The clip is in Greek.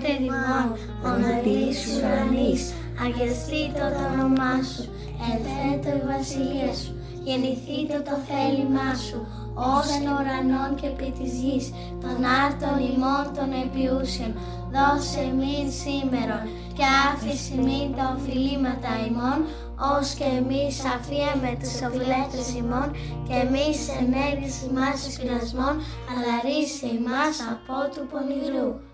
Πάτερ ημών, οναρής ουρανής, αγιαστήτω το όνομά σου, ελθέτω η βασιλεία σου, γεννηθήτω το θέλημά σου, ως εν ουρανών και επί της γης, των άρτων ημών των επιούσεων, δώσε εμείς σήμερον, και άφησε ημίν τα οφειλήματα ημών, ως και εμείς αφίαμε τους οφειλέτες ημών, και εμείς ενέργεις ημάς εις πειρασμών, αλλά ρίσε ημάς από του πονηρού.